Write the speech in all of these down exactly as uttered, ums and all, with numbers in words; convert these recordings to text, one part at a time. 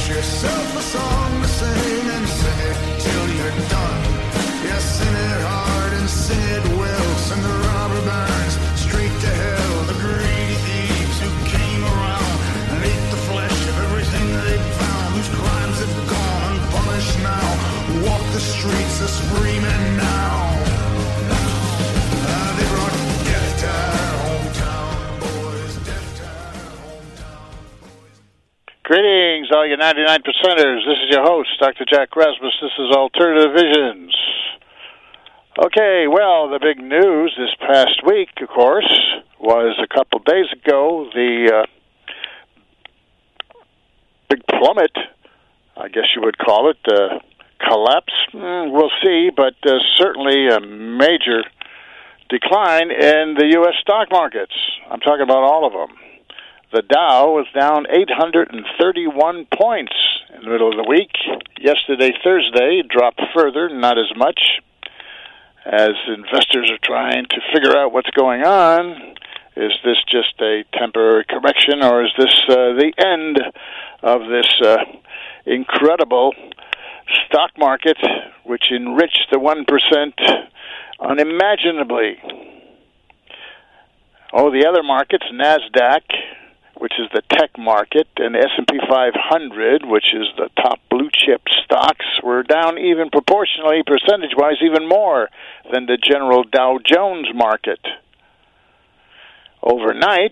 yourself a song to sing and sing it till you're done. Yeah, sing it hard and sing it well. Send the robber barons straight to hell. The greedy thieves who came around and ate the flesh of everything they found. Whose crimes have gone unpunished now. Who walk the streets a screaming now. Uh, they brought death to our hometown, boys. Death to our hometown, boys. Greetings, all you ninety-nine percenters. This is your host, Doctor Jack Rasmus. This is Alternative Visions. Okay, well, the big news this past week, of course, was a couple days ago, the uh, big plummet, I guess you would call it, uh, collapse. Mm, we'll see, but uh, certainly a major decline in the U S stock markets. I'm talking about all of them. The Dow was down eight hundred thirty-one points in the middle of the week. Yesterday, Thursday, it dropped further, not as much, as investors are trying to figure out what's going on. Is this just a temporary correction, or is this uh, the end of this uh, incredible stock market, which enriched the one percent unimaginably? Oh, the other markets, NASDAQ, which is the tech market, and S and P five hundred, which is the top blue-chip stocks, were down even proportionally, percentage-wise, even more than the general Dow Jones market. Overnight,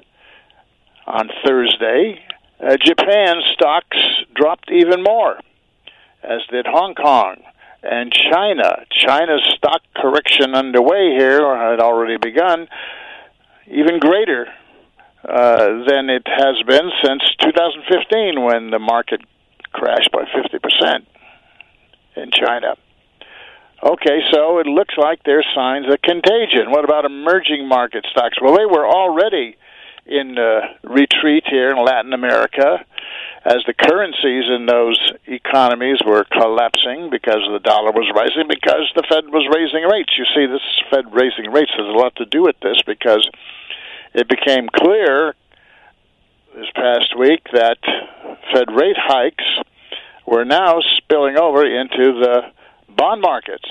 on Thursday, uh, Japan stocks dropped even more, as did Hong Kong and China. China's stock correction underway here, or had already begun, even greater Uh, than it has been since two thousand fifteen, when the market crashed by fifty percent in China. Okay, so it looks like there's signs of contagion. What about emerging market stocks? Well, they were already in uh, retreat here in Latin America, as the currencies in those economies were collapsing because the dollar was rising, because the Fed was raising rates. You see, this Fed raising rates has a lot to do with this, because it became clear this past week that Fed rate hikes were now spilling over into the bond markets.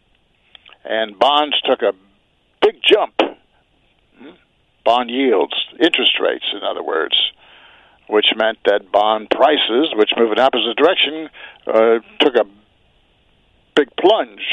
And bonds took a big jump. Bond yields, interest rates, in other words, which meant that bond prices, which move in opposite direction, uh, took a big plunge.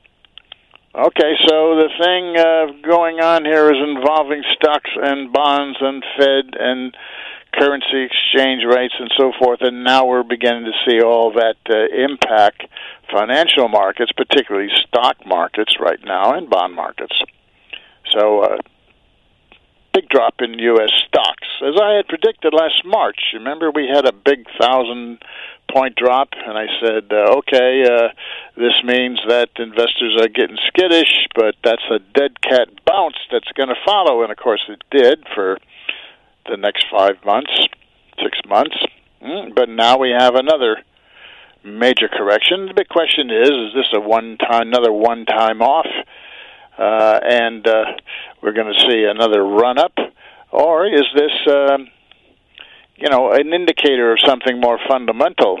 Okay, so the thing uh, going on here is involving stocks and bonds and Fed and currency exchange rates and so forth, and now we're beginning to see all that uh, impact financial markets, particularly stock markets right now, and bond markets. So, uh, big drop in U S stocks. As I had predicted last March, remember we had a big thousand-point drop, and I said, uh, okay, uh, this means that investors are getting skittish, but that's a dead cat bounce that's going to follow, and of course it did for the next five months, six months. Mm, but now we have another major correction. The big question is, is this a one-time, another one-time off? Uh, and uh, we're going to see another run-up, or is this, uh, you know, an indicator of something more fundamental?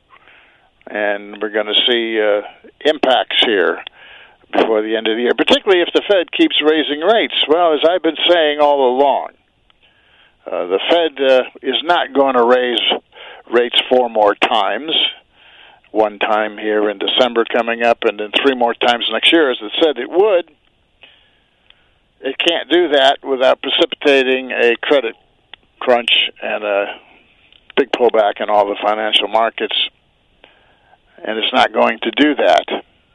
And we're going to see uh, impacts here before the end of the year, particularly if the Fed keeps raising rates. Well, as I've been saying all along, uh, the Fed uh, is not going to raise rates four more times. One time here in December coming up, and then three more times next year, as it said it would. It can't do that without precipitating a credit crunch and a big pullback in all the financial markets. And it's not going to do that,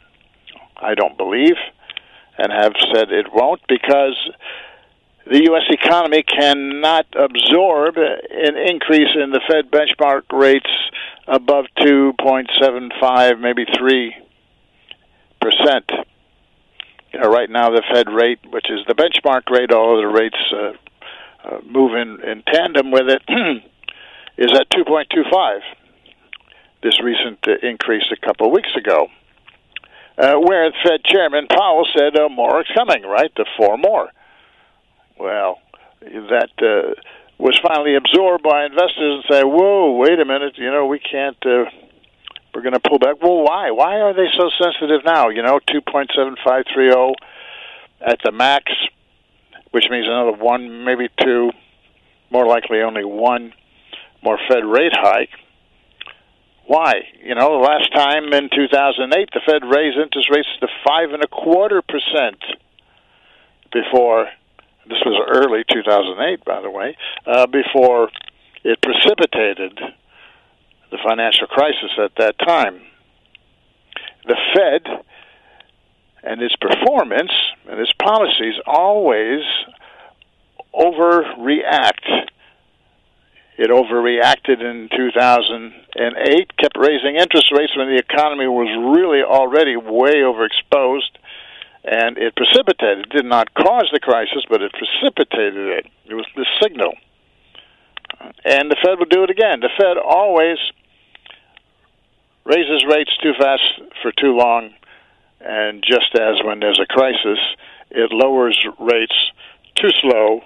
I don't believe, and have said it won't, because the U S economy cannot absorb an increase in the Fed benchmark rates above two point seven five, maybe three percent. You know, right now the Fed rate, which is the benchmark rate, all of the rates uh, uh, move in, in tandem with it, is at two point two five. This recent uh, increase a couple of weeks ago, uh, where Fed Chairman Powell said uh, more is coming, right? The four more. Well, that uh, was finally absorbed by investors and say, whoa, wait a minute, you know, we can't, uh, we're going to pull back. Well, why? Why are they so sensitive now? You know, two point seven five three zero at the max, which means another one, maybe two, more likely only one more Fed rate hike. Why? You know, the last time in two thousand eight, the Fed raised interest rates to five and a quarter percent before, this was early two thousand eight, by the way, uh, before it precipitated the financial crisis at that time. The Fed and its performance and its policies always overreact. It overreacted in two thousand eight, kept raising interest rates when the economy was really already way overexposed, and it precipitated, it did not cause the crisis, but it precipitated it. It was the signal. And the Fed will do it again. The Fed always raises rates too fast for too long, and just as when there's a crisis, it lowers rates too slow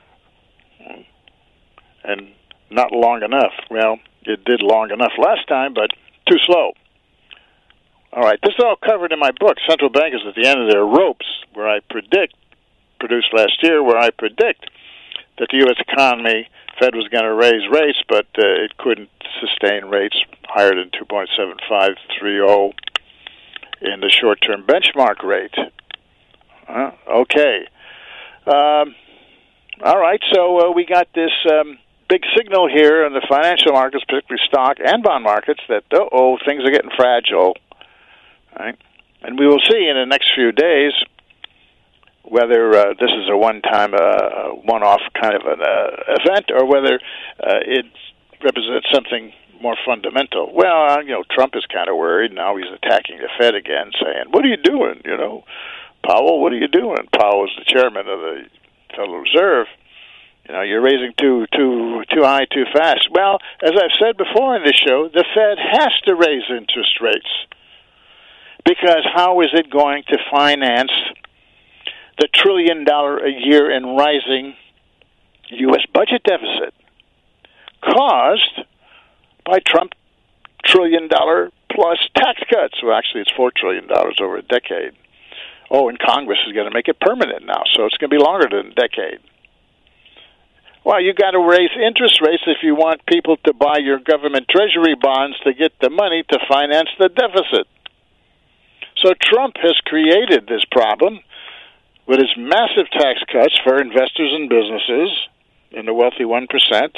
and not long enough. Well, it did long enough last time, but too slow. All right, this is all covered in my book, Central Bankers at the End of Their Ropes, where I predict, produced last year, where I predict that the U S economy, Fed was going to raise rates, but uh, it couldn't sustain rates higher than two point seven five three zero in the short-term benchmark rate. Uh, okay. Um, all right, so uh, we got this um, big signal here in the financial markets, particularly stock and bond markets, that, uh-oh, things are getting fragile. Right? And we will see in the next few days whether uh, this is a one-time, uh, one-off kind of an uh, event, or whether uh, it represents something more fundamental. Well, uh, you know, Trump is kind of worried. Now he's attacking the Fed again, saying, what are you doing, you know? Powell, what are you doing? Powell is the chairman of the Federal Reserve. You know, you're raising too too too high, too fast. Well, as I've said before in this show, the Fed has to raise interest rates, because how is it going to finance the trillion dollar a year in rising U S budget deficit caused by Trump trillion dollar plus tax cuts? Well, actually, it's four trillion dollars over a decade. Oh, and Congress is going to make it permanent now, so it's going to be longer than a decade. Well, you got to raise interest rates if you want people to buy your government treasury bonds to get the money to finance the deficit. So Trump has created this problem with his massive tax cuts for investors and businesses in the wealthy one percent,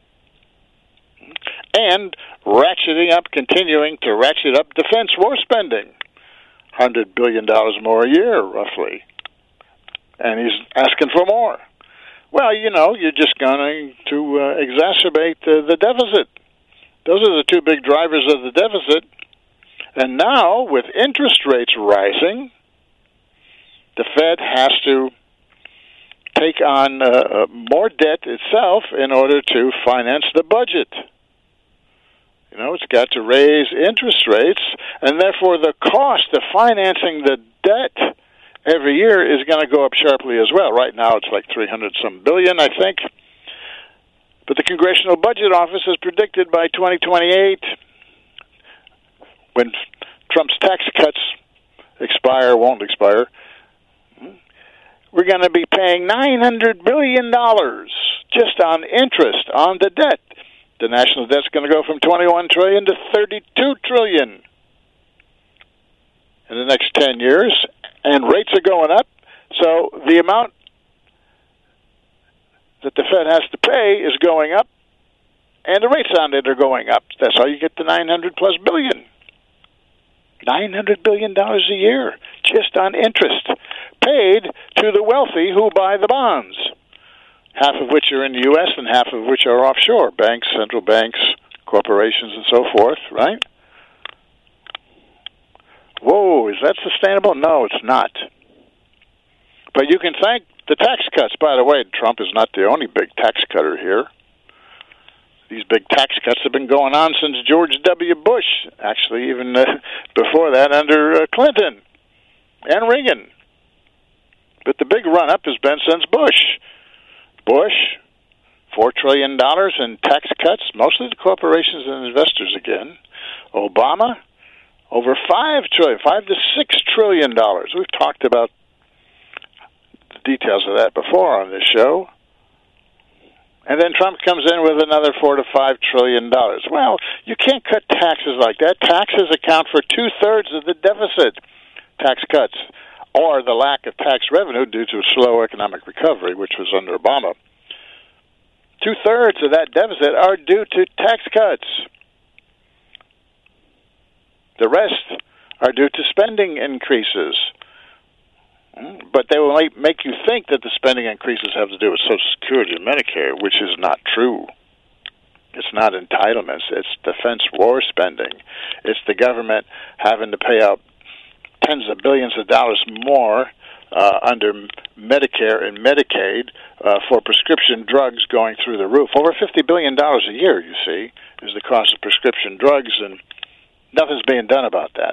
and ratcheting up, continuing to ratchet up defense war spending, one hundred billion dollars more a year, roughly. And he's asking for more. Well, you know, you're just going to uh, exacerbate uh, the deficit. Those are the two big drivers of the deficit. And now, with interest rates rising, the Fed has to take on uh, more debt itself in order to finance the budget. You know, it's got to raise interest rates, and therefore the cost of financing the debt every year is going to go up sharply as well. Right now it's like three hundred some billion, I think. But the Congressional Budget Office has predicted by twenty twenty-eight, when Trump's tax cuts expire, won't expire, we're going to be paying nine hundred billion dollars just on interest on the debt. The national debt's going to go from twenty-one trillion dollars to thirty-two trillion dollars in the next ten years, and rates are going up. So the amount that the Fed has to pay is going up, and the rates on it are going up. That's how you get the nine hundred plus billion. nine hundred billion dollars a year just on interest paid to the wealthy who buy the bonds, half of which are in the U S and half of which are offshore, banks, central banks, corporations, and so forth, right? Whoa, is that sustainable? No, it's not. But you can thank the tax cuts. By the way, Trump is not the only big tax cutter here. These big tax cuts have been going on since George W. Bush, actually even uh, before that under uh, Clinton and Reagan. But the big run-up has been since Bush. Bush, four trillion dollars in tax cuts, mostly to corporations and investors again. Obama, over five trillion dollars, five to six trillion dollars. We've talked about the details of that before on this show. And then Trump comes in with another four to five trillion dollars. Well, you can't cut taxes like that. Taxes account for two-thirds of the deficit, tax cuts, or the lack of tax revenue due to slow economic recovery, which was under Obama. Two-thirds of that deficit are due to tax cuts. The rest are due to spending increases. But they will make you think that the spending increases have to do with Social Security and Medicare, which is not true. It's not entitlements. It's defense war spending. It's the government having to pay out tens of billions of dollars more uh, under Medicare and Medicaid uh, for prescription drugs going through the roof. Over fifty billion dollars a year, you see, is the cost of prescription drugs, and nothing's being done about that.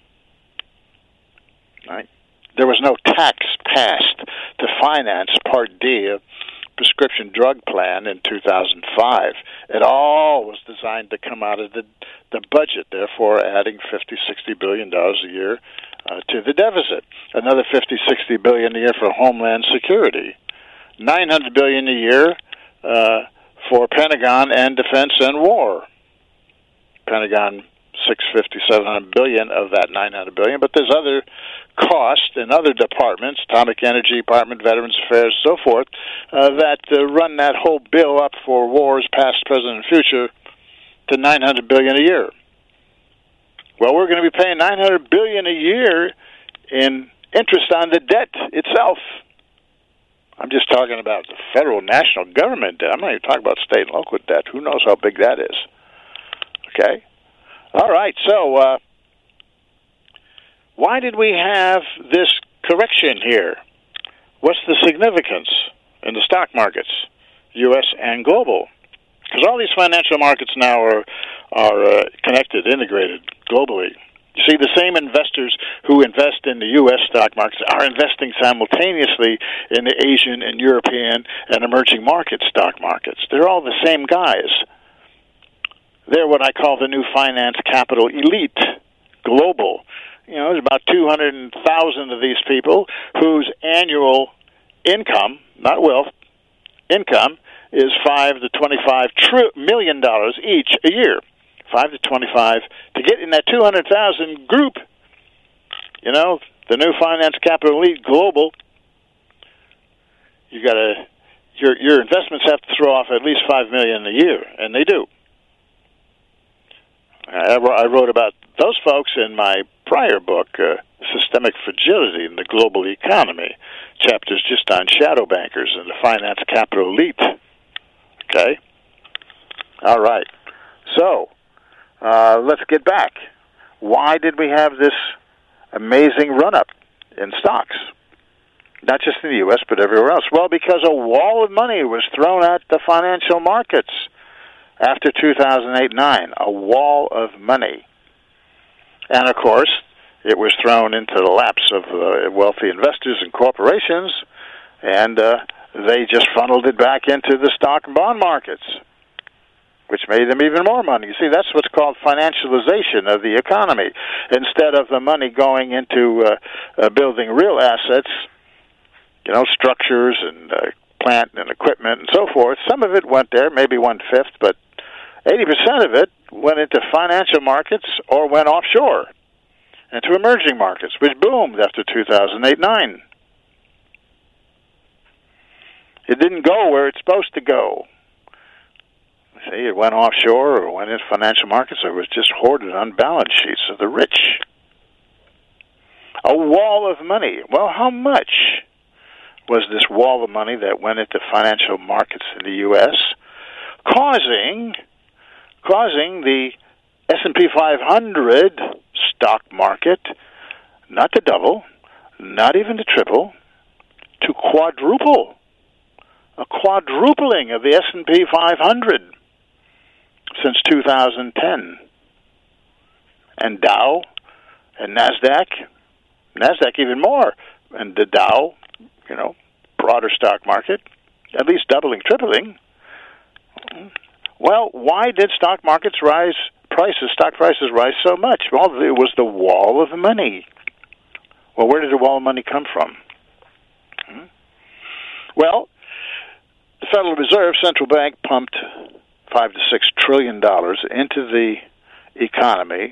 Right? There was no tax passed to finance Part D of prescription drug plan in two thousand five. It all was designed to come out of the the budget, therefore adding fifty, sixty billion dollars a year uh, to the deficit. Another fifty, sixty billion a year for Homeland Security. nine hundred billion a year uh, for Pentagon and Defense and War. Pentagon six fifty, seven hundred billion of that nine hundred billion, but there's other costs in other departments, Atomic Energy Department, Veterans Affairs, so forth, uh, that uh, run that whole bill up for wars past, present, and future to nine hundred billion a year. Well, we're going to be paying nine hundred billion a year in interest on the debt itself. I'm just talking about the federal national government debt. I'm not even talking about state and local debt. Who knows how big that is? Okay? All right, so uh, why did we have this correction here? What's the significance in the stock markets, U S and global? Because all these financial markets now are are uh, connected, integrated globally. You see, the same investors who invest in the U S stock markets are investing simultaneously in the Asian and European and emerging market stock markets. They're all the same guys. They're what I call the new finance capital elite, global. You know, there's about two hundred thousand of these people whose annual income, not wealth, income, is five to twenty-five million dollars each a year. five to twenty-five. To get in that two hundred thousand group, you know, the new finance capital elite, global, you got to, your your investments have to throw off at least five million dollars a year, and they do. I wrote about those folks in my prior book, uh, Systemic Fragility in the Global Economy, chapters just on shadow bankers and the finance capital elite. Okay? All right. So, uh, let's get back. Why did we have this amazing run-up in stocks? Not just in the U S, but everywhere else. Well, because a wall of money was thrown at the financial markets after two thousand eight nine, a wall of money. And, of course, it was thrown into the laps of uh, wealthy investors and corporations, and uh, they just funneled it back into the stock and bond markets, which made them even more money. You see, that's what's called financialization of the economy. Instead of the money going into uh, uh, building real assets, you know, structures and uh, plant and equipment and so forth, some of it went there, maybe one-fifth, but eighty percent of it went into financial markets or went offshore into emerging markets, which boomed after two thousand eight nine. It didn't go where it's supposed to go. See, it went offshore or went into financial markets, or it was just hoarded on balance sheets of the rich. A wall of money. Well, how much was this wall of money that went into financial markets in the U S, causing causing the S and P five hundred stock market not to double, not even to triple, to quadruple. A quadrupling of the S and P five hundred since two thousand ten. And Dow and NASDAQ, NASDAQ even more, and the Dow, you know, broader stock market, at least doubling, tripling. Well, why did stock markets rise, prices, stock prices rise so much? Well, it was the wall of money. Well, where did the wall of money come from? Hmm? Well, the Federal Reserve Central Bank pumped five to six trillion dollars into the economy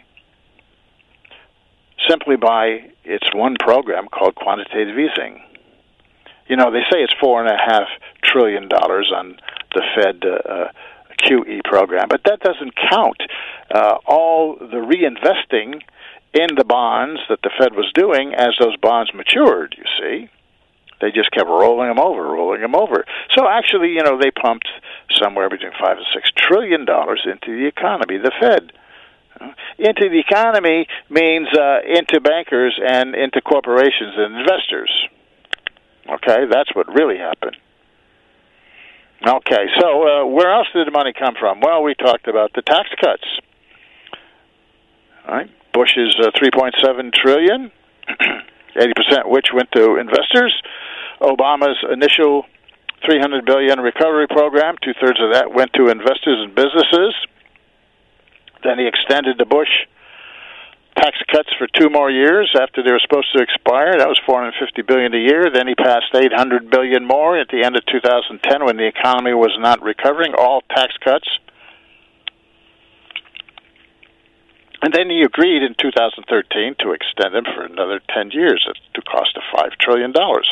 simply by its one program called quantitative easing. You know, they say it's four and a half trillion dollars on the Fed uh, uh, Q E program, but that doesn't count uh, all the reinvesting in the bonds that the Fed was doing as those bonds matured, you see. They just kept rolling them over, rolling them over. So actually, you know, they pumped somewhere between five and six trillion dollars into the economy, the Fed. Uh, into the economy means uh, into bankers and into corporations and investors. Okay, that's what really happened. Okay, so uh, where else did the money come from? Well, we talked about the tax cuts. All right, Bush's uh, three point seven trillion dollars, eighty percent which went to investors. Obama's initial three hundred billion dollars recovery program, two-thirds of that went to investors and businesses. Then he extended the Bush tax cuts for two more years after they were supposed to expire. That was four hundred fifty billion dollars a year. Then he passed eight hundred billion dollars more at the end of two thousand ten when the economy was not recovering, all tax cuts. And then he agreed in two thousand thirteen to extend them for another ten years at the cost of five trillion dollars.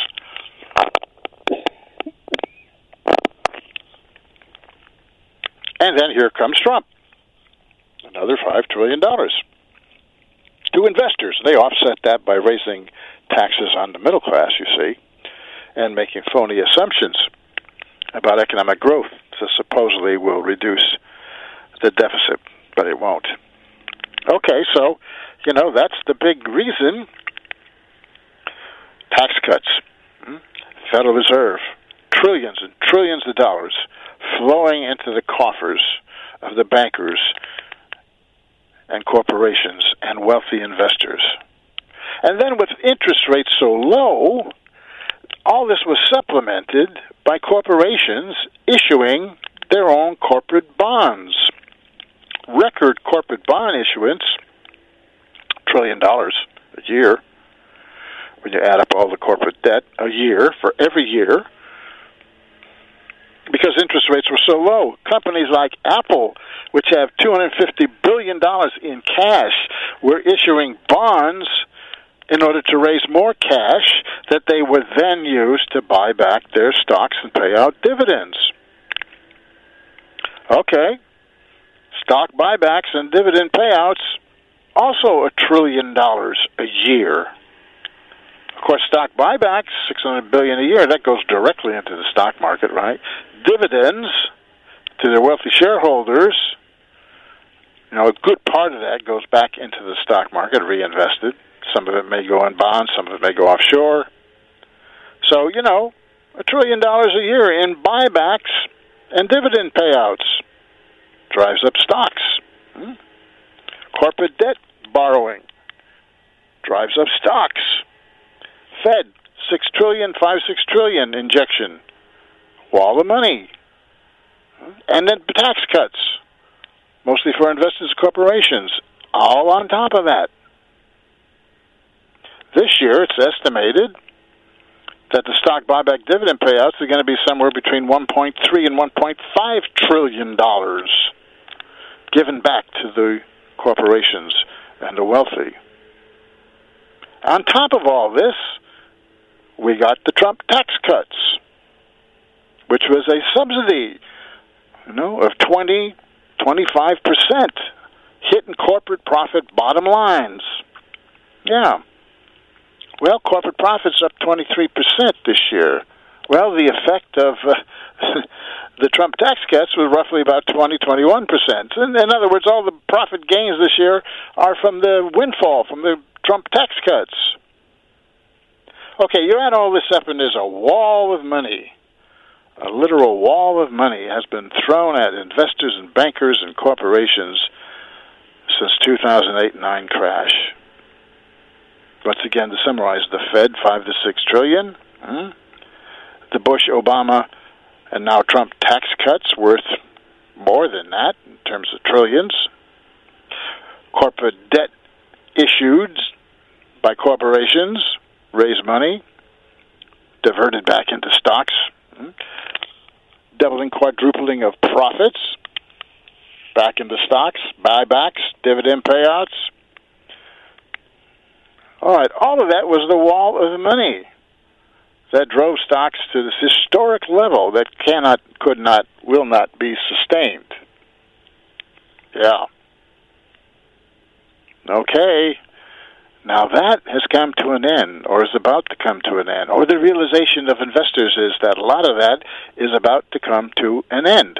And then here comes Trump, another five trillion dollars. To investors. They offset that by raising taxes on the middle class, you see, and making phony assumptions about economic growth that supposedly will reduce the deficit, but it won't. Okay, so, you know, that's the big reason. Tax cuts, Federal Reserve, trillions and trillions of dollars flowing into the coffers of the bankers and corporations and wealthy investors. And then with interest rates so low, all this was supplemented by corporations issuing their own corporate bonds. Record corporate bond issuance, trillion dollars a year, when you add up all the corporate debt a year for every year, because interest rates were so low. Companies like Apple, which have two hundred fifty billion dollars in cash, were issuing bonds in order to raise more cash that they would then use to buy back their stocks and pay out dividends. Okay, stock buybacks and dividend payouts, also a trillion dollars a year. Of course, stock buybacks, six hundred billion dollars a year, that goes directly into the stock market, right? Dividends to their wealthy shareholders, you know, a good part of that goes back into the stock market, reinvested. Some of it may go in bonds, some of it may go offshore. So, you know, a trillion dollars a year in buybacks and dividend payouts drives up stocks. Hmm? Corporate debt borrowing drives up stocks. Fed, six trillion, five, six trillion injection. Wall of money. And then tax cuts, mostly for investors and corporations, all on top of that. This year, it's estimated that the stock buyback dividend payouts are going to be somewhere between one point three and one point five trillion dollars given back to the corporations and the wealthy. On top of all this, we got the Trump tax cuts, which was a subsidy, you know, of twenty, twenty-five percent hitting corporate profit bottom lines. Yeah. Well, corporate profits up twenty-three percent this year. Well, the effect of uh, the Trump tax cuts was roughly about twenty, twenty-one percent. In, in other words, all the profit gains this year are from the windfall, from the Trump tax cuts. Okay, you add all this up and there's a wall of money. A literal wall of money has been thrown at investors and bankers and corporations since two thousand eight nine crash. Once again, to summarize, the Fed, five to six trillion. Hmm? The Bush, Obama, and now Trump tax cuts worth more than that in terms of trillions. Corporate debt issued by corporations, raise money, diverted back into stocks, doubling, quadrupling of profits, back into stocks, buybacks, dividend payouts. All right, all of that was the wall of money that drove stocks to this historic level that cannot, could not, will not be sustained. Yeah. Okay. Now that has come to an end, or is about to come to an end, or the realization of investors is that a lot of that is about to come to an end.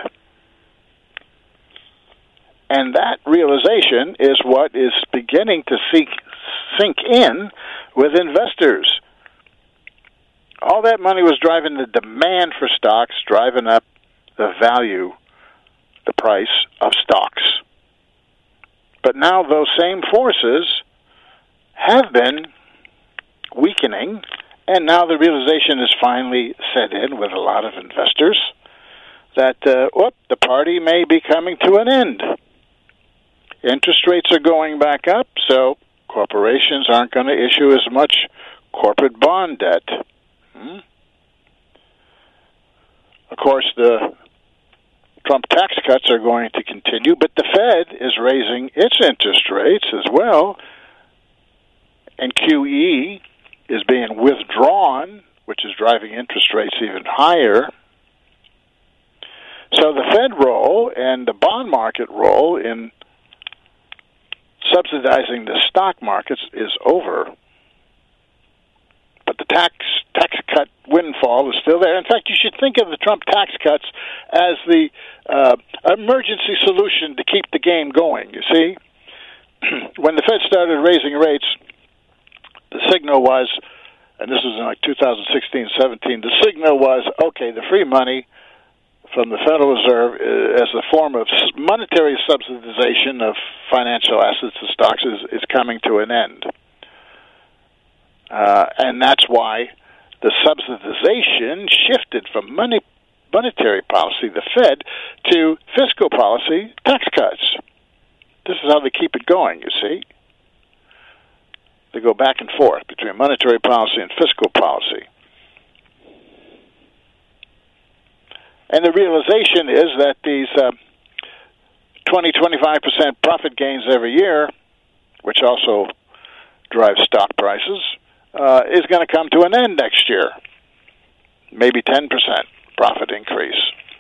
And that realization is what is beginning to sink, sink in with investors. All that money was driving the demand for stocks, driving up the value, the price of stocks. But now those same forces have been weakening, and now the realization is finally set in with a lot of investors that, uh, whoop, the party may be coming to an end. Interest rates are going back up, so corporations aren't going to issue as much corporate bond debt. Hmm? Of course, the Trump tax cuts are going to continue, but the Fed is raising its interest rates as well, and Q E is being withdrawn, which is driving interest rates even higher. So the Fed role and the bond market role in subsidizing the stock markets is over. But the tax tax cut windfall is still there. In fact, you should think of the Trump tax cuts as the uh, emergency solution to keep the game going, you see. When the Fed started raising rates, the signal was, and this was in like two thousand sixteen, seventeen, the signal was, okay, the free money from the Federal Reserve uh, as a form of monetary subsidization of financial assets and stocks is, is coming to an end. Uh, and that's why the subsidization shifted from money, monetary policy, the Fed, to fiscal policy, tax cuts. This is how they keep it going, you see. They go back and forth between monetary policy and fiscal policy. And the realization is that these uh, twenty, twenty-five percent profit gains every year, which also drives stock prices, uh, is going to come to an end next year. Maybe ten percent profit increase.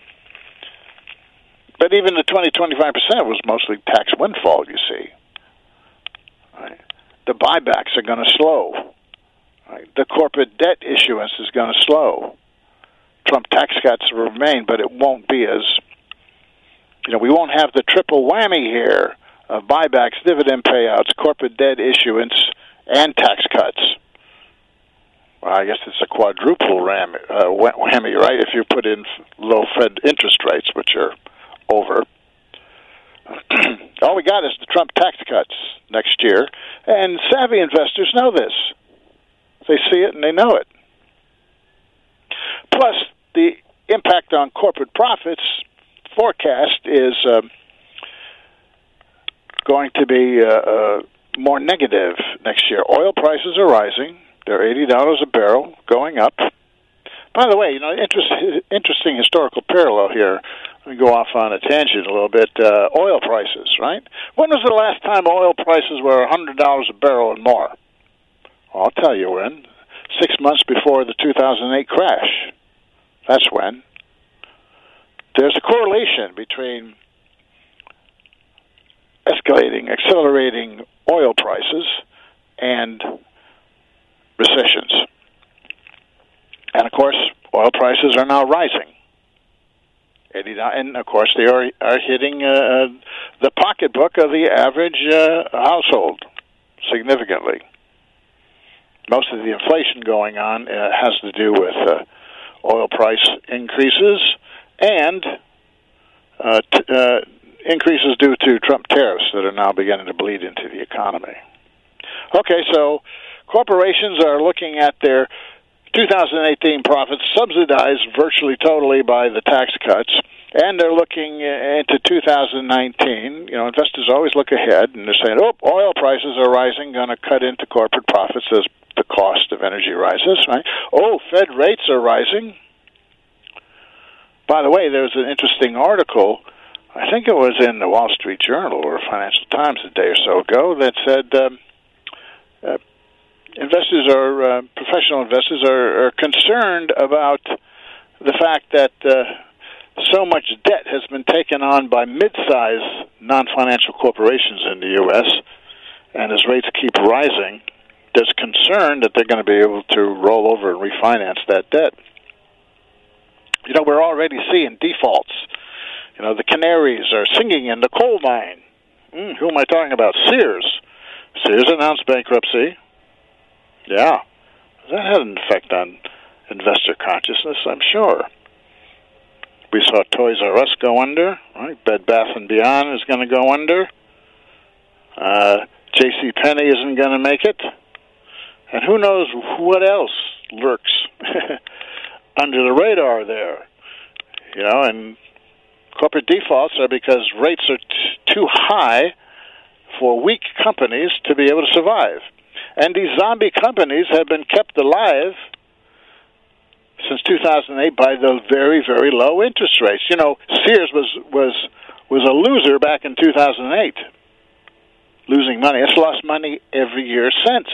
But even the twenty, twenty-five percent was mostly tax windfall, you see. Right. The buybacks are going to slow. Right. The corporate debt issuance is going to slow. Trump tax cuts will remain, but it won't be as, you know, we won't have the triple whammy here of buybacks, dividend payouts, corporate debt issuance, and tax cuts. Well, I guess it's a quadruple ram, uh, whammy, right, if you put in low Fed interest rates, which are over. All we got is the Trump tax cuts next year, and savvy investors know this. They see it and they know it. Plus, the impact on corporate profits forecast is uh, going to be uh, uh, more negative next year. Oil prices are rising. They're eighty dollars a barrel, going up. By the way, you know, interest, interesting historical parallel here. Let me go off on a tangent a little bit. Uh, oil prices, right? When was the last time oil prices were one hundred dollars a barrel and more? Well, I'll tell you when. Six months before the two thousand eight crash. That's when. There's a correlation between escalating, accelerating oil prices and recessions. And, of course, oil prices are now rising. And, of course, they are, are hitting uh, the pocketbook of the average uh, household significantly. Most of the inflation going on uh, has to do with uh, oil price increases and uh, t- uh, increases due to Trump tariffs that are now beginning to bleed into the economy. Okay, so corporations are looking at their two thousand eighteen profits subsidized virtually totally by the tax cuts, And they're looking into two thousand nineteen. You know, investors always look ahead, and they're saying, oh, oil prices are rising, going to cut into corporate profits as the cost of energy rises, right? Oh, Fed rates are rising. By the way, there was an interesting article, I think it was in the Wall Street Journal or Financial Times a day or so ago, that said um, uh, investors are, uh, professional investors are, are concerned about the fact that uh, so much debt has been taken on by mid-sized non-financial corporations in the U S, and as rates keep rising, there's concern that they're going to be able to roll over and refinance that debt. You know, we're already seeing defaults. You know, the canaries are singing in the coal mine. Mm, who am I talking about? Sears. Sears announced bankruptcy. Yeah. That had an effect on investor consciousness, I'm sure. We saw Toys R Us go under, right? Bed Bath and Beyond is going to go under. Uh, J C Penney isn't going to make it. And who knows what else lurks under the radar there. You know, and corporate defaults are because rates are t- too high for weak companies to be able to survive. And these zombie companies have been kept alive since two thousand eight by the very, very low interest rates. You know, Sears was was was a loser back in two thousand eight, losing money. It's lost money every year since.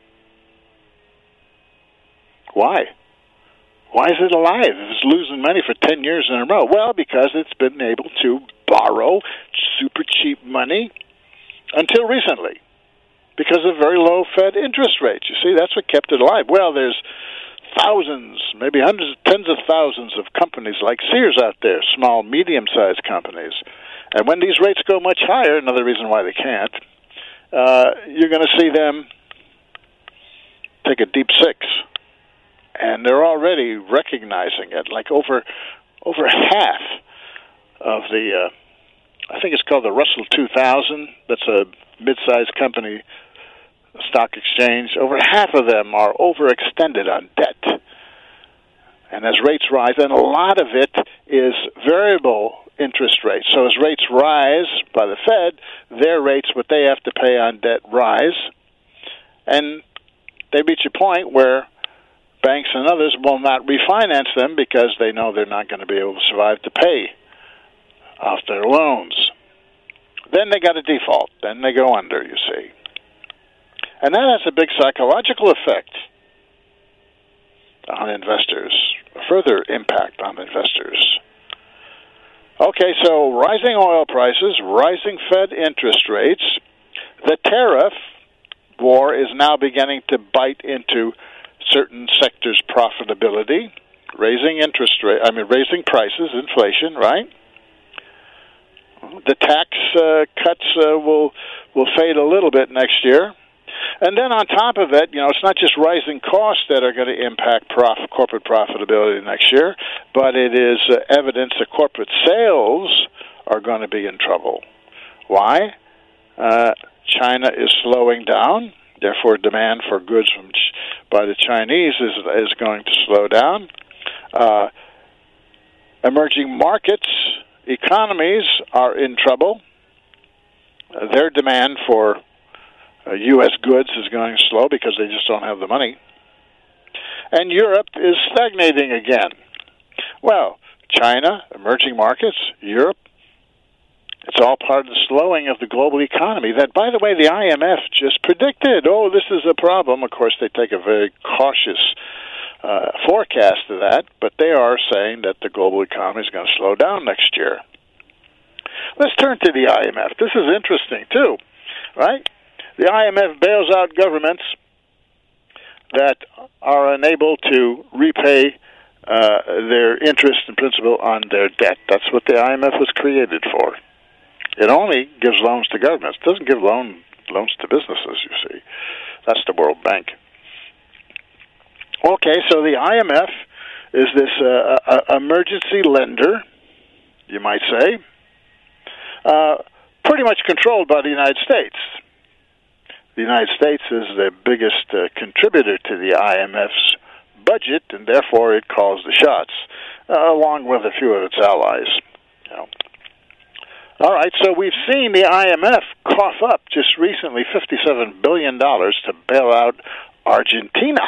Why? Why is it alive if it's losing money for ten years in a row? Well, because it's been able to borrow super cheap money until recently because of very low Fed interest rates. You see, that's what kept it alive. Well, there's thousands, maybe hundreds, tens of thousands of companies like Sears out there, small, medium-sized companies. And when these rates go much higher, another reason why they can't, uh, you're going to see them take a deep six. And they're already recognizing it. Like over over half of the, uh, I think it's called the Russell two thousand, that's a mid-sized company stock exchange, over half of them are overextended on debt. And as rates rise, and a lot of it is variable interest rates. So as rates rise by the Fed, their rates, what they have to pay on debt, rise. And they reach a point where banks and others will not refinance them because they know they're not going to be able to survive to pay off their loans. Then they got a default. Then they go under, you see. And that has a big psychological effect on investors, a further impact on investors. Okay, so rising oil prices, rising Fed interest rates. The tariff war is now beginning to bite into certain sectors' profitability, raising interest rate. I mean, raising prices, inflation, right? The tax uh, cuts uh, will will fade a little bit next year. And then on top of it, you know, it's not just rising costs that are going to impact prof- corporate profitability next year, but it is uh, evidence that corporate sales are going to be in trouble. Why? Uh, China is slowing down, therefore demand for goods from ch- by the Chinese is is going to slow down. Uh, emerging markets, economies are in trouble. Uh, their demand for Uh, U S goods is going slow because they just don't have the money. And Europe is stagnating again. Well, China, emerging markets, Europe, it's all part of the slowing of the global economy that, by the way, the I M F just predicted. Oh, this is a problem. Of course, they take a very cautious uh, forecast of that, but they are saying that the global economy is going to slow down next year. Let's turn to the I M F. This is interesting, too, right? The I M F bails out governments that are unable to repay uh, their interest and principal on their debt. That's what the I M F was created for. It only gives loans to governments. It doesn't give loan, loans to businesses, you see. That's the World Bank. Okay, so the I M F is this uh, uh, emergency lender, you might say, uh, pretty much controlled by the United States. The United States is the biggest uh, contributor to the I M F's budget, and therefore it calls the shots, uh, along with a few of its allies. You know. All right, so we've seen the I M F cough up just recently fifty-seven billion dollars to bail out Argentina.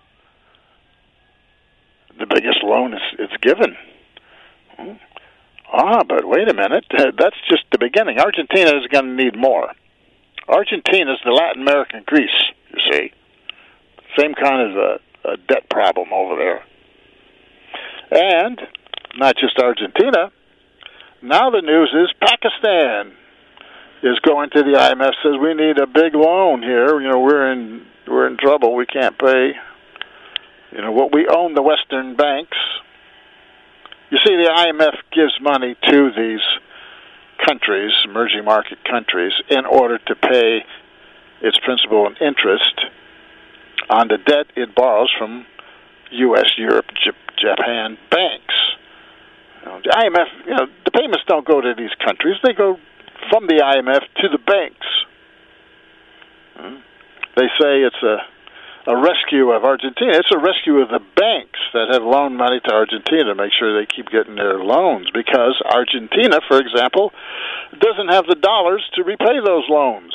The biggest loan it's, it's given. Hmm. Ah, but wait a minute. That's just the beginning. Argentina is going to need more. Argentina is the Latin American Greece, you see. Same kind of a, a debt problem over there. And not just Argentina. Now the news is Pakistan is going to the I M F, says we need a big loan here. You know, we're in we're in trouble. We can't pay. You know what we own the Western banks. You see, the I M F gives money to these countries, emerging market countries, in order to pay its principal and interest on the debt it borrows from U S, Europe, J- Japan banks. You know, the I M F, you know, the payments don't go to these countries. They go from the I M F to the banks. Hmm. They say it's a, a rescue of Argentina. It's a rescue of the banks that have loaned money to Argentina to make sure they keep getting their loans, because Argentina, for example, doesn't have the dollars to repay those loans.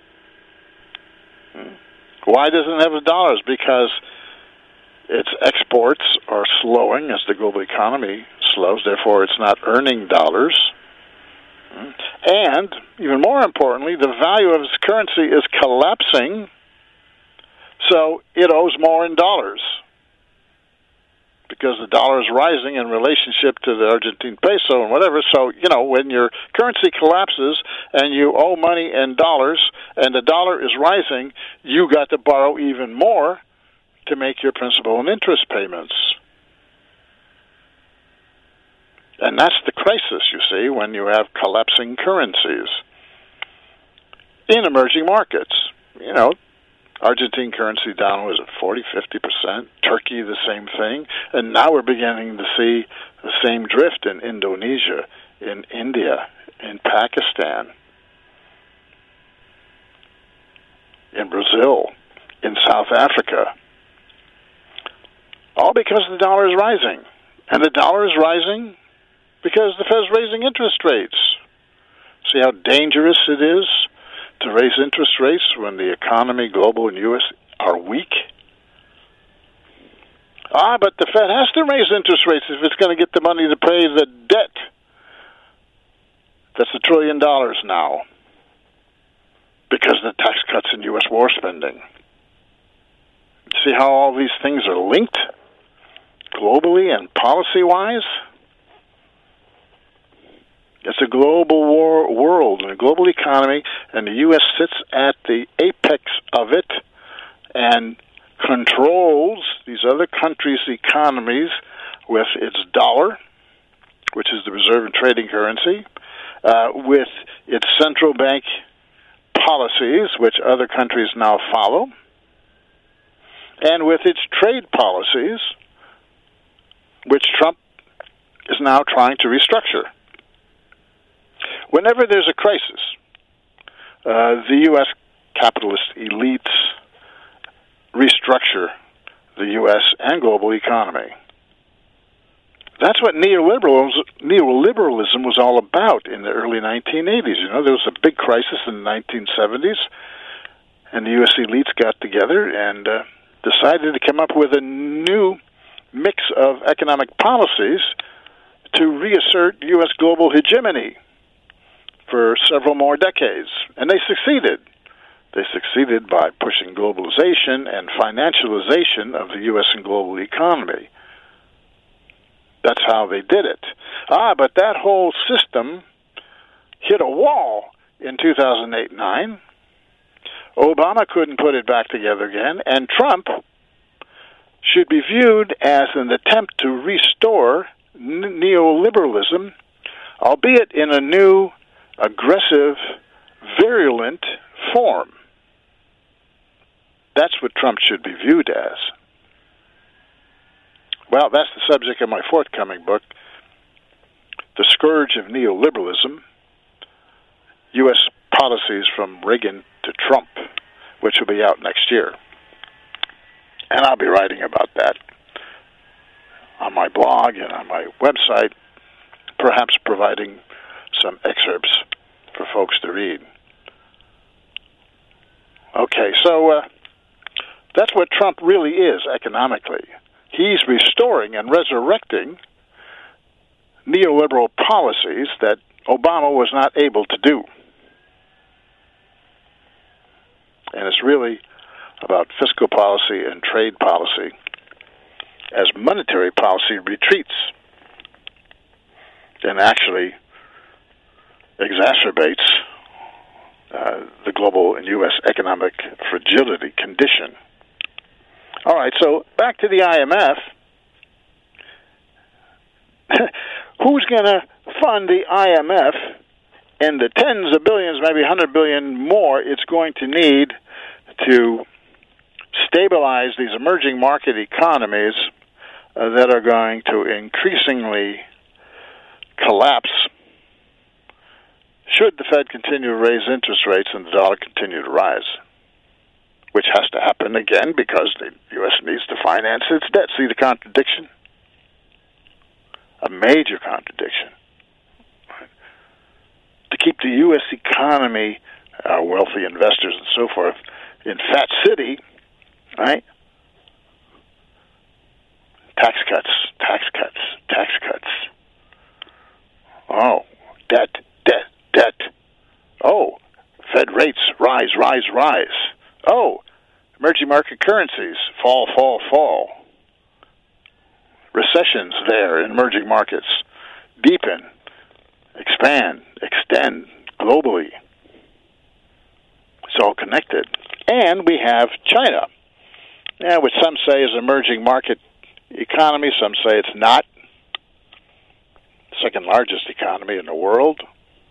Hmm. Why doesn't it have the dollars? Because its exports are slowing as the global economy slows, therefore it's not earning dollars. And, even more importantly, the value of its currency is collapsing, so it owes more in dollars. Because the dollar is rising in relationship to the Argentine peso and whatever, so, you know, when your currency collapses and you owe money in dollars and the dollar is rising, you got to borrow even more to make your principal and interest payments. And that's the crisis, you see, when you have collapsing currencies in emerging markets. You know, Argentine currency down, was it forty, fifty percent? Turkey, the same thing. And now we're beginning to see the same drift in Indonesia, in India, in Pakistan, in Brazil, in South Africa. All because the dollar is rising. And the dollar is rising because the Fed's raising interest rates. See how dangerous it is to raise interest rates when the economy, global and U S, are weak? Ah, but the Fed has to raise interest rates if it's going to get the money to pay the debt. That's a trillion dollars now because of the tax cuts and U S war spending. See how all these things are linked globally and policy-wise? It's a global war world and a global economy, and the U S sits at the apex of it and controls these other countries' economies with its dollar, which is the reserve and trading currency, uh, with its central bank policies, which other countries now follow, and with its trade policies, which Trump is now trying to restructure. Whenever there's a crisis, uh, the U S capitalist elites restructure the U S and global economy. That's what neoliberalism, neoliberalism was all about in the early nineteen eighties. You know, there was a big crisis in the nineteen seventies, and the U S elites got together and uh, decided to come up with a new mix of economic policies to reassert U S global hegemony for several more decades. And they succeeded. They succeeded by pushing globalization and financialization of the U S and global economy. That's how they did it. Ah, but that whole system hit a wall in two thousand eight nine. Obama couldn't put it back together again, and Trump should be viewed as an attempt to restore neoliberalism, albeit in a new, aggressive, virulent form. That's what Trump should be viewed as. Well, that's the subject of my forthcoming book, The Scourge of Neoliberalism, U S Policies from Reagan to Trump, which will be out next year. And I'll be writing about that on my blog and on my website, perhaps providing some excerpts for folks to read. Okay, so uh, that's what Trump really is economically. He's restoring and resurrecting neoliberal policies that Obama was not able to do. And it's really about fiscal policy and trade policy as monetary policy retreats and actually exacerbates uh, the global and U S economic fragility condition. All right, so back to the I M F. Who's going to fund the I M F and the tens of billions, maybe one hundred billion more it's going to need to stabilize these emerging market economies uh, that are going to increasingly collapse should the Fed continue to raise interest rates and the dollar continue to rise, which has to happen again because the U S needs to finance its debt. See the contradiction? A major contradiction. Right? To keep the U S economy, our wealthy investors and so forth, in Fat City, right? Tax cuts, tax cuts, tax cuts. Oh, debt, debt, debt. Oh, Fed rates rise, rise, rise. Oh, emerging market currencies fall, fall, fall. Recessions there in emerging markets deepen, expand, extend globally. It's all connected. And we have China, yeah, which some say is an emerging market economy, some say it's not. Second largest economy in the world.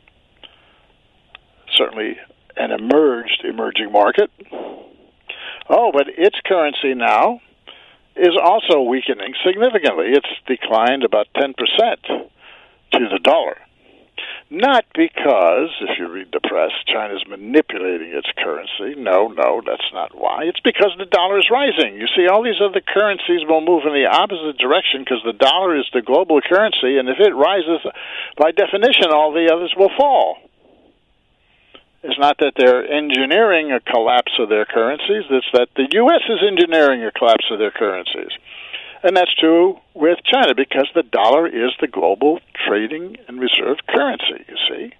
Certainly an emerged emerging market. Oh, but its currency now is also weakening significantly. It's declined about ten percent to the dollar. Not because, if you read the press, China's manipulating its currency. No, no, that's not why. It's because the dollar is rising. You see, all these other currencies will move in the opposite direction because the dollar is the global currency, and if it rises, by definition, all the others will fall. It's not that they're engineering a collapse of their currencies. It's that the U S is engineering a collapse of their currencies. And that's true with China because the dollar is the global trading and reserve currency, you see.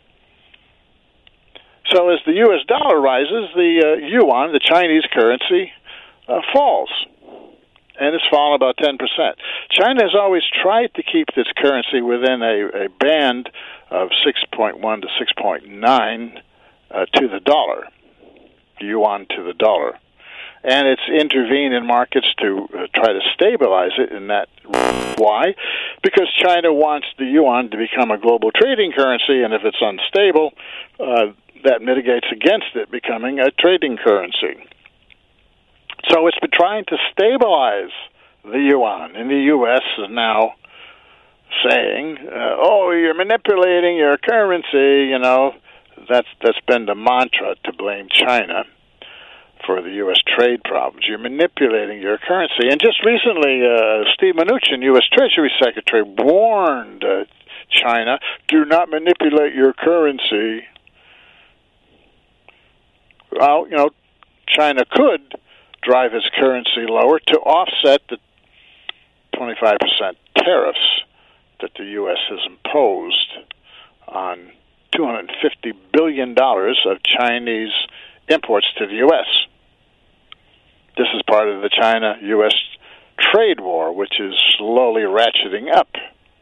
So as the U S dollar rises, the uh, yuan, the Chinese currency, uh, falls. And it's fallen about ten percent. China has always tried to keep this currency within a, a band of six point one to six point nine uh, to the dollar, yuan to the dollar. And it's intervened in markets to uh, try to stabilize it in that. Why? Because China wants the yuan to become a global trading currency, and if it's unstable, uh, that mitigates against it becoming a trading currency. So it's been trying to stabilize the yuan, and the U S is now saying, uh, oh, you're manipulating your currency, you know. That's That's been the mantra to blame China for the U S trade problems. You're manipulating your currency. And just recently, uh, Steve Mnuchin, U S Treasury Secretary, warned uh, China, do not manipulate your currency. Well, you know, China could drive its currency lower to offset the twenty-five percent tariffs that the U S has imposed on two hundred fifty billion dollars of Chinese imports to the U S. This is part of the China-U S trade war, which is slowly ratcheting up.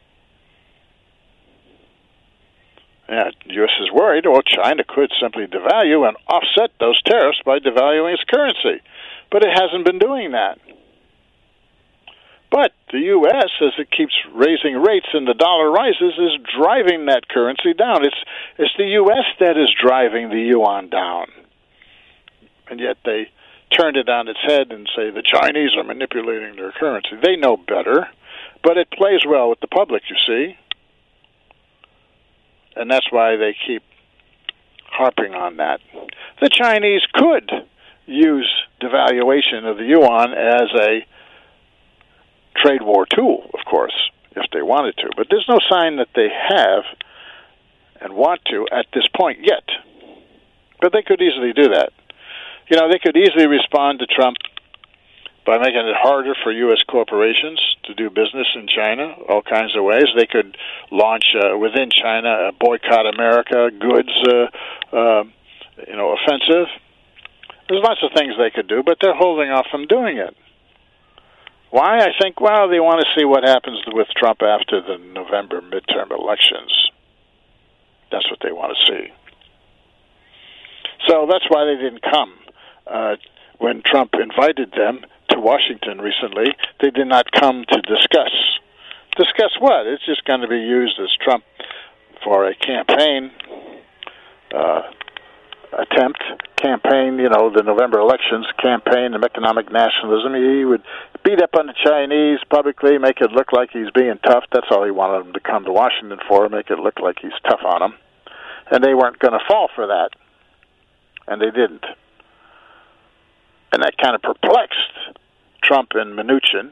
Yeah, the U S is worried, well, China could simply devalue and offset those tariffs by devaluing its currency. But it hasn't been doing that. But the U S, as it keeps raising rates and the dollar rises, is driving that currency down. It's it's the U S that is driving the yuan down. And yet they turned it on its head and say the Chinese are manipulating their currency. They know better, but it plays well with the public, you see. And that's why they keep harping on that. The Chinese could use devaluation of the yuan as a trade war tool, of course, if they wanted to. But there's no sign that they have and want to at this point yet. But they could easily do that. You know, they could easily respond to Trump by making it harder for U S corporations to do business in China, all kinds of ways. They could launch uh, within China a Boycott America goods, uh, uh, you know, offensive. There's lots of things they could do, but they're holding off from doing it. Why? I think, well, they want to see what happens with Trump after the November midterm elections. That's what they want to see. So that's why they didn't come. Uh, when Trump invited them to Washington recently, they did not come to discuss. Discuss what? It's just going to be used as Trump for a campaign uh, attempt, campaign, you know, the November elections, campaign of economic nationalism. He would beat up on the Chinese publicly, make it look like he's being tough. That's all he wanted them to come to Washington for, make it look like he's tough on them. And they weren't going to fall for that. And they didn't. And that kind of perplexed Trump and Mnuchin.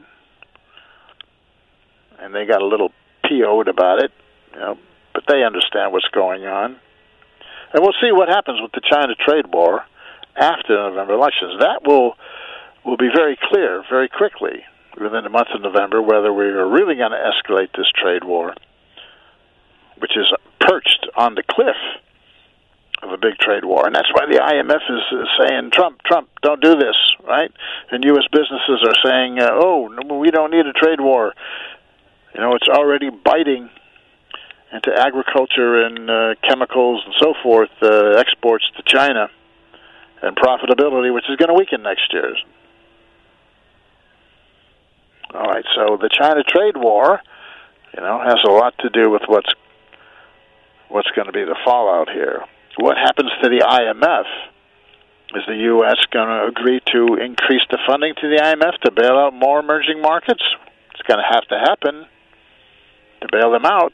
And they got a little P O'd about it, you know, but they understand what's going on. And we'll see what happens with the China trade war after the November elections. That will will be very clear very quickly within the month of November whether we are really going to escalate this trade war, which is perched on the cliff of a big trade war. And that's why the I M F is, is saying, Trump, Trump, don't do this, right? And U S businesses are saying, uh, oh, no, we don't need a trade war. You know, it's already biting into agriculture and uh, chemicals and so forth, uh, exports to China, and profitability, which is going to weaken next year. All right, so the China trade war, you know, has a lot to do with what's what's going to be the fallout here. What happens to the I M F? Is the U S going to agree to increase the funding to the I M F to bail out more emerging markets? It's going to have to happen to bail them out.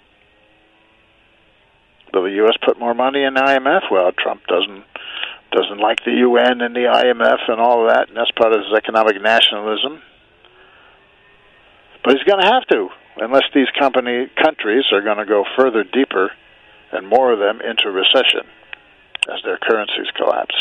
Will the U S put more money in the I M F? Well, Trump doesn't doesn't like the U N and the I M F and all of that, and that's part of his economic nationalism. But he's going to have to, unless these company countries are going to go further deeper and more of them into recession as their currencies collapse.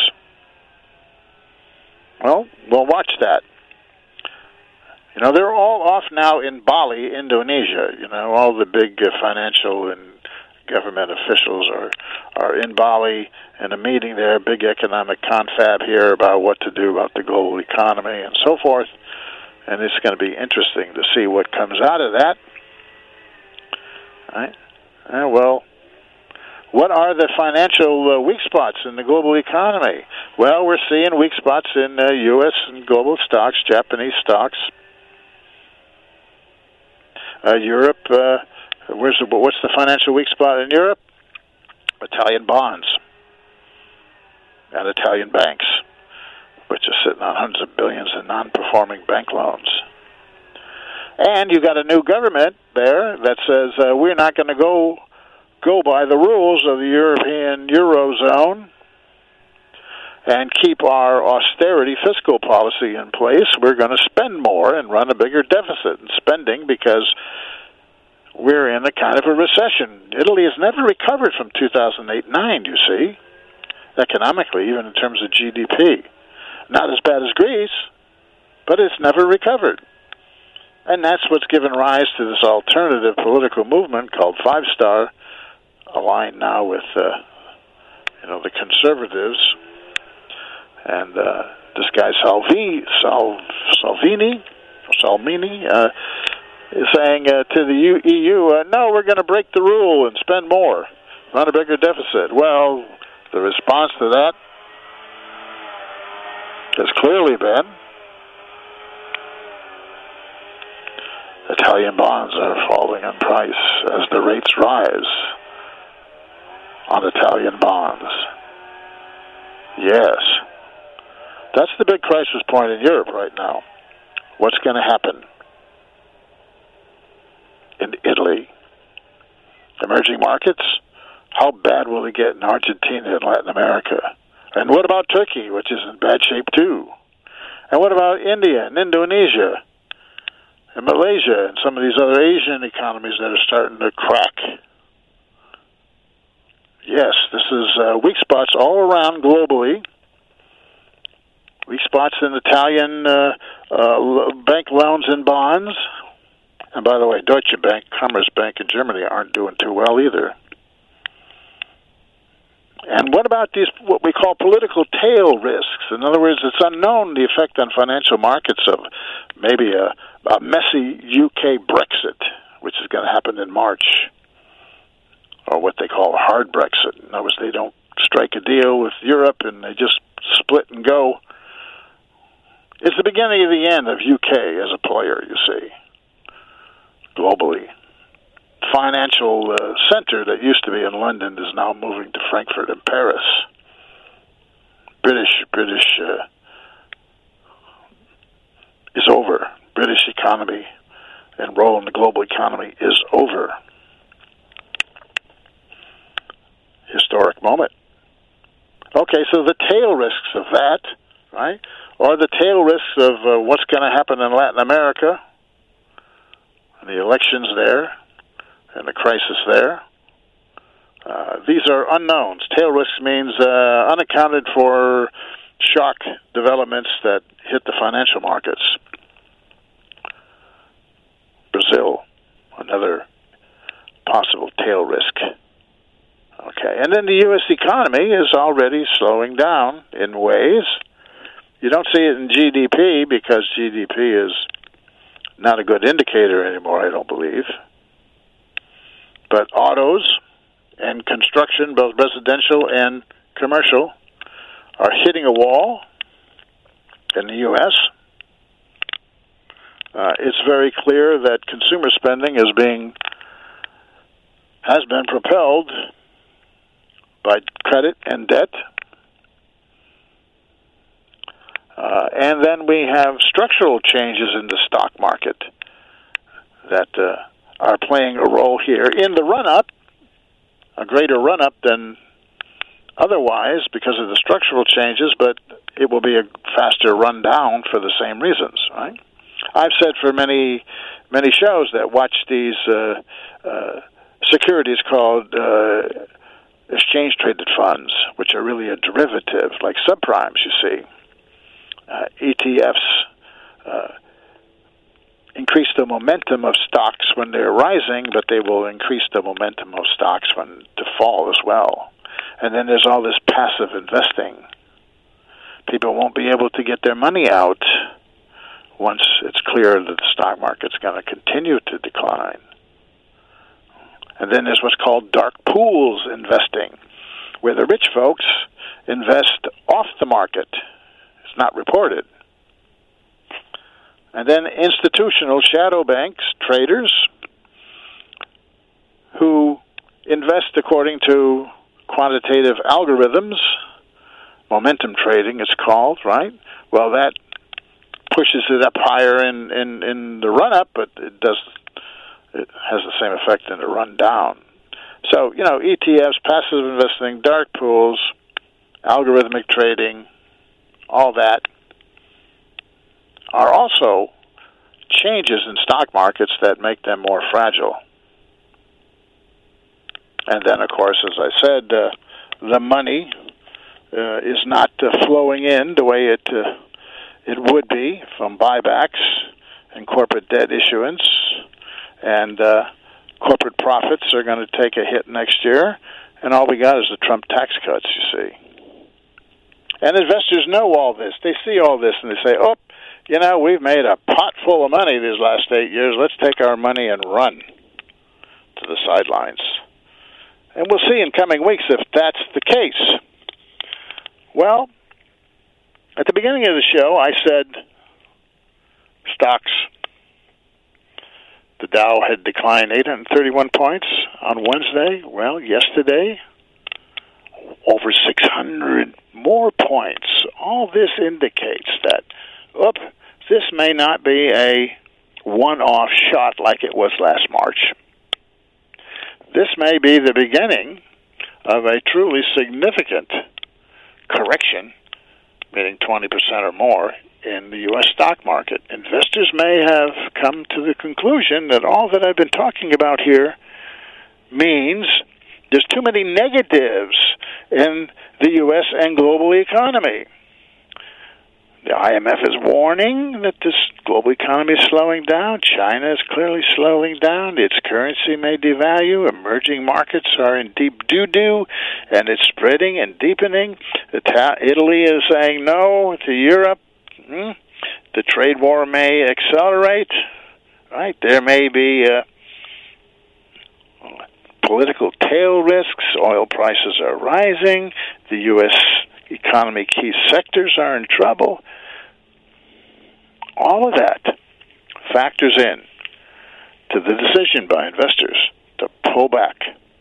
Well, we'll watch that. You know, they're all off now in Bali, Indonesia. You know, all the big uh, financial and government officials are are in Bali in a meeting there, a big economic confab here about what to do about the global economy and so forth. And it's going to be interesting to see what comes out of that. All right? Uh, well, what are the financial uh, weak spots in the global economy? Well, we're seeing weak spots in uh, U S and global stocks, Japanese stocks. Uh, Europe, uh, where's the, what's the financial weak spot in Europe? Italian bonds and Italian banks, which are sitting on hundreds of billions in non-performing bank loans. And you got a new government there that says uh, we're not going to go go by the rules of the European Eurozone and keep our austerity fiscal policy in place. We're going to spend more and run a bigger deficit in spending because we're in a kind of a recession. Italy has never recovered from two thousand eight nine, you see, economically, even in terms of G D P. Not as bad as Greece, but it's never recovered. And that's what's given rise to this alternative political movement called Five Star, aligned now with, uh, you know, the conservatives. And uh, this guy Salvi, Sal, Salvini, Salmini, uh, is saying uh, to the E U, uh, no, we're going to break the rule and spend more, run a bigger deficit. Well, the response to that has clearly been Italian bonds are falling in price as the rates rise on Italian bonds. Yes. That's the big crisis point in Europe right now. What's going to happen in Italy? Emerging markets? How bad will it get in Argentina and Latin America? And what about Turkey, which is in bad shape too? And what about India and Indonesia? and Malaysia and some of these other Asian economies that are starting to crack. Yes, this is uh, weak spots all around globally. Weak spots in Italian uh, uh, bank loans and bonds. And by the way, Deutsche Bank, Commerzbank in Germany aren't doing too well either. And what about these, what we call political tail risks? In other words, it's unknown the effect on financial markets of maybe a, a messy U K Brexit, which is going to happen in March, or what they call a hard Brexit. In other words, they don't strike a deal with Europe and they just split and go. It's the beginning of the end of U K as a player, you see, globally. Financial uh, center that used to be in London is now moving to Frankfurt and Paris. British British uh, is over. British economy and role in the global economy is over. Historic moment. Okay, so the tail risks of that, right, or the tail risks of uh, what's going to happen in Latin America, and the elections there, and the crisis there. Uh, these are unknowns. Tail risks means uh, unaccounted for shock developments that hit the financial markets. Brazil, another possible tail risk. Okay, and then the U S economy is already slowing down in ways. You don't see it in G D P because G D P is not a good indicator anymore, I don't believe. But autos and construction, both residential and commercial, are hitting a wall in the U S Uh, it's very clear that consumer spending is being has been propelled by credit and debt. Uh, and then we have structural changes in the stock market that uh, are playing a role here in the run-up, a greater run-up than otherwise because of the structural changes, but it will be a faster run-down for the same reasons, right? I've said for many, many shows that watch these uh, uh, securities called uh, exchange-traded funds, which are really a derivative, like subprimes, you see. Uh, E T Fs uh, increase the momentum of stocks when they're rising, but they will increase the momentum of stocks when to fall as well. And then there's all this passive investing. People won't be able to get their money out once it's clear that the stock market's going to continue to decline. And then there's what's called dark pools investing, where the rich folks invest off the market. It's not reported. And then institutional shadow banks, traders, who invest according to quantitative algorithms. Momentum trading, it's called, right? Well, that pushes it up higher in, in, in the run-up, but it does it has the same effect in the run-down. So, you know, E T Fs, passive investing, dark pools, algorithmic trading, all that are also changes in stock markets that make them more fragile. And then, of course, as I said, uh, the money uh, is not uh, flowing in the way it uh, it would be from buybacks and corporate debt issuance, and uh, corporate profits are going to take a hit next year, and all we got is the Trump tax cuts, you see. And investors know all this. They see all this, and they say, oh, you know, we've made a pot full of money these last eight years. Let's take our money and run to the sidelines. And we'll see in coming weeks if that's the case. Well, at the beginning of the show, I said stocks, the Dow had declined eight hundred thirty-one points on Wednesday. Well, yesterday, over six hundred more points. All this indicates that, oop, this may not be a one-off shot like it was last March. This may be the beginning of a truly significant correction, meaning twenty percent or more, in the U S stock market. Investors may have come to the conclusion that all that I've been talking about here means there's too many negatives in the U S and global economy. The I M F is warning that this global economy is slowing down. China is clearly slowing down. Its currency may devalue. Emerging markets are in deep doo-doo, and it's spreading and deepening. The ta- Italy is saying no to Europe. Mm. The trade war may accelerate. Right? There may be uh, political tail risks. Oil prices are rising. The U S economy key sectors are in trouble. All of that factors in to the decision by investors to pull back.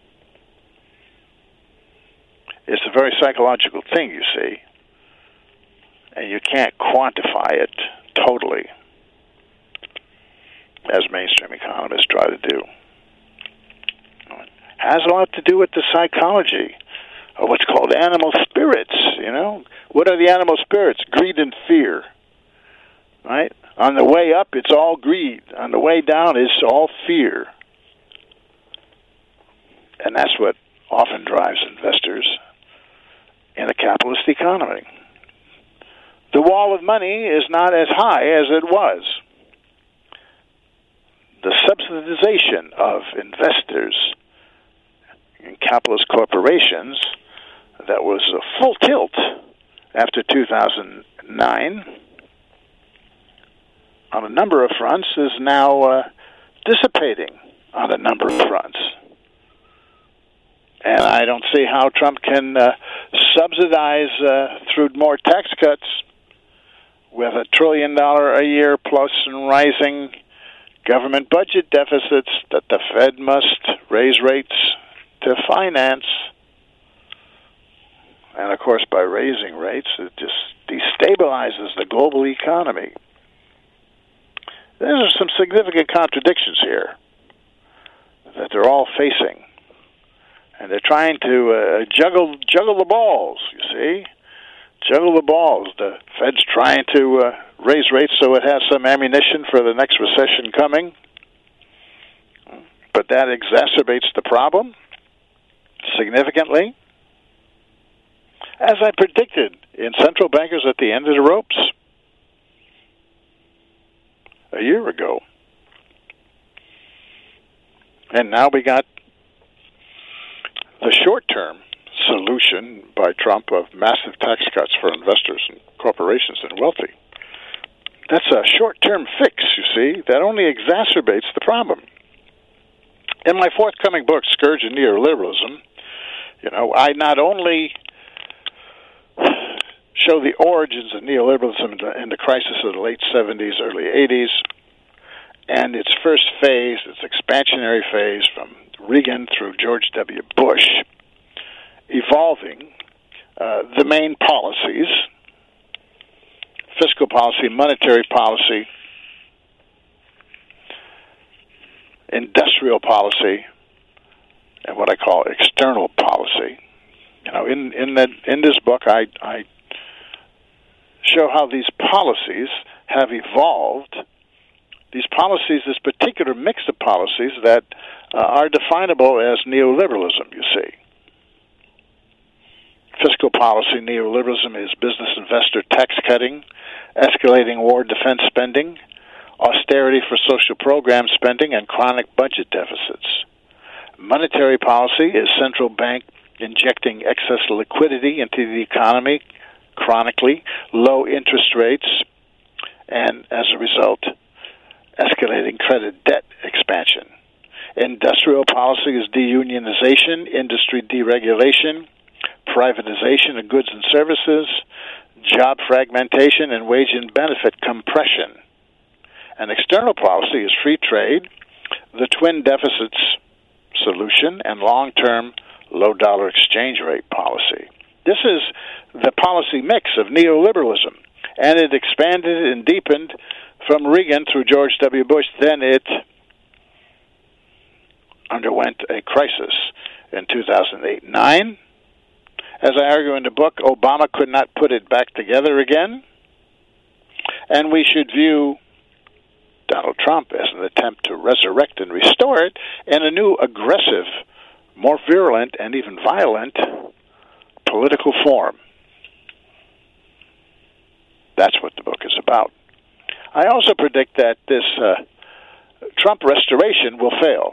It's a very psychological thing, you see, and you can't quantify it totally, as mainstream economists try to do. It has a lot to do with the psychology of what's called animal spirits, you know. What are the animal spirits? Greed and fear, right? On the way up, it's all greed. On the way down, it's all fear. And that's what often drives investors in a capitalist economy. The wall of money is not as high as it was. The subsidization of investors in capitalist corporations that was a full tilt after two thousand nine on a number of fronts is now uh, dissipating on a number of fronts. And I don't see how Trump can uh, subsidize uh, through more tax cuts with a trillion dollar a year plus and rising government budget deficits that the Fed must raise rates to finance. And, of course, by raising rates, it just destabilizes the global economy. There are some significant contradictions here that they're all facing. And they're trying to uh, juggle juggle the balls, you see. Juggle the balls. The Fed's trying to uh, raise rates so it has some ammunition for the next recession coming. But that exacerbates the problem significantly. As I predicted in central bankers at the end of the ropes a year ago. And now we got the short-term solution by Trump of massive tax cuts for investors and corporations and wealthy. That's a short-term fix, you see, that only exacerbates the problem. In my forthcoming book, Scourge of Neoliberalism, you know, I not only show the origins of neoliberalism in the, in the crisis of the late seventies, early eighties, and its first phase, its expansionary phase from Reagan through George W. Bush, evolving uh, the main policies, fiscal policy, monetary policy, industrial policy, and what I call external policy. You know, in in that in this book, I I show how these policies have evolved. These policies, this particular mix of policies that uh, are definable as neoliberalism, you see. Fiscal policy neoliberalism is business investor tax cutting, escalating war defense spending, austerity for social program spending, and chronic budget deficits. Monetary policy is central bank injecting excess liquidity into the economy chronically, low interest rates, and as a result, escalating credit debt expansion. Industrial policy is deunionization, industry deregulation, privatization of goods and services, job fragmentation, and wage and benefit compression. And external policy is free trade, the twin deficits solution, and long-term low-dollar exchange rate policy. This is the policy mix of neoliberalism, and it expanded and deepened from Reagan through George W. Bush. Then it underwent a crisis in two thousand eight nine. As I argue in the book, Obama could not put it back together again. and we should view Donald Trump as an attempt to resurrect and restore it in a new aggressive, more virulent, and even violent political form. That's what the book is about. I also predict that this uh, Trump restoration will fail,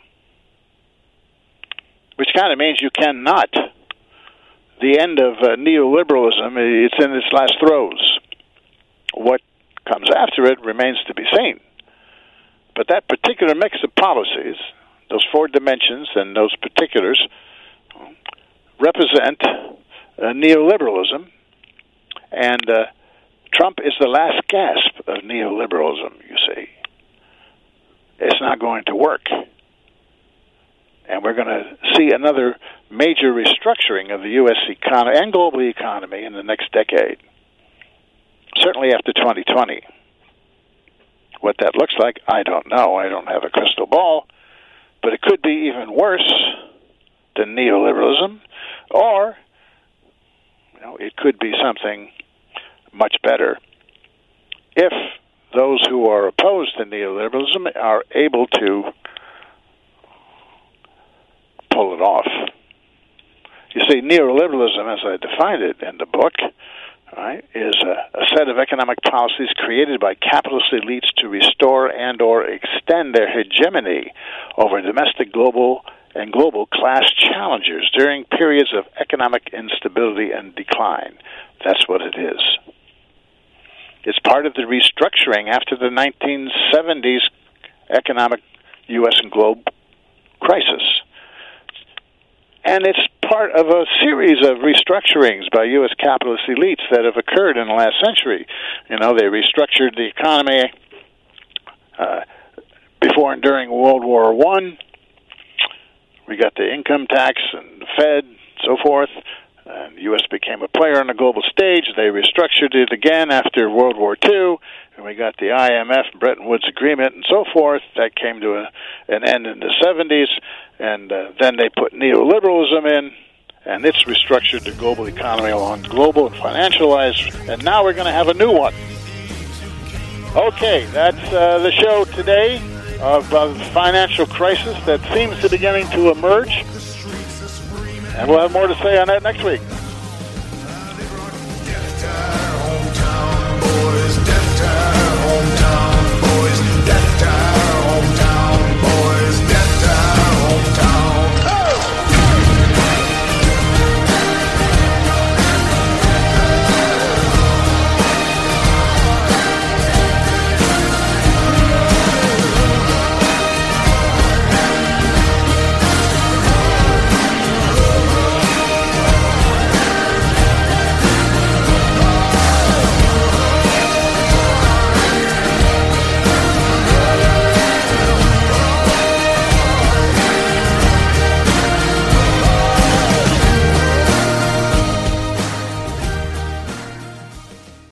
which kind of means you cannot. The end of uh, neoliberalism, it's in its last throes. What comes after it remains to be seen. But that particular mix of policies, those four dimensions and those particulars, represent uh, neoliberalism, and uh, Trump is the last gasp of neoliberalism, you see. It's not going to work. And we're going to see another major restructuring of the U S economy and global economy in the next decade. Certainly after twenty twenty. What that looks like, I don't know. I don't have a crystal ball. But it could be even worse than neoliberalism, or you know, it could be something much better if those who are opposed to neoliberalism are able to pull it off. You see, neoliberalism, as I defined it in the book, right, is a, a set of economic policies created by capitalist elites to restore and or extend their hegemony over domestic, global, and global class challengers during periods of economic instability and decline. That's what it is. It's part of the restructuring after the nineteen seventies economic U S and globe crisis. And it's part of a series of restructurings by U S capitalist elites that have occurred in the last century. You know, they restructured the economy uh, before and during World War One. We got the income tax and the Fed, so forth. And the U S became a player on the global stage. They restructured it again after World War Two, and we got the I M F, Bretton Woods Agreement, and so forth. That came to a, an end in the seventies, and uh, then they put neoliberalism in, and it's restructured the global economy along global and financialized, and now we're going to have a new one. Okay, that's uh, the show today of uh, the financial crisis that seems to be beginning to emerge. And we'll have more to say on that next week.